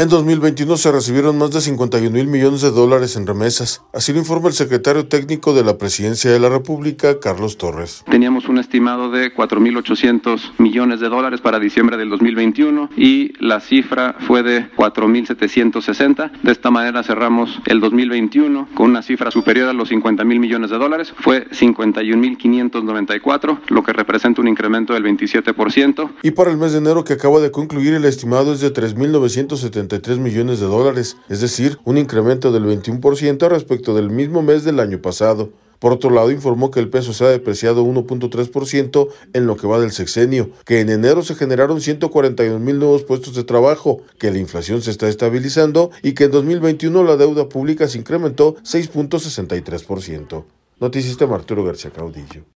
En 2021 se recibieron más de 51,000 millones de dólares en remesas, así lo informa el secretario técnico de la Presidencia de la República, Carlos Torres. Teníamos un estimado de 4,800 millones de dólares para diciembre del 2021 y la cifra fue de 4,760. De esta manera cerramos el 2021 con una cifra superior a los 50,000 millones de dólares. Fue 51,594, lo que representa un incremento del 27%. Y para el mes de enero que acaba de concluir, el estimado es de 3,973 millones de dólares, es decir, un incremento del 21% respecto del mismo mes del año pasado. Por otro lado, informó que el peso se ha depreciado 1,3% en lo que va del sexenio, que en enero se generaron 142,000 nuevos puestos de trabajo, que la inflación se está estabilizando y que en 2021 la deuda pública se incrementó 6,63%. Noticias de Arturo García Caudillo.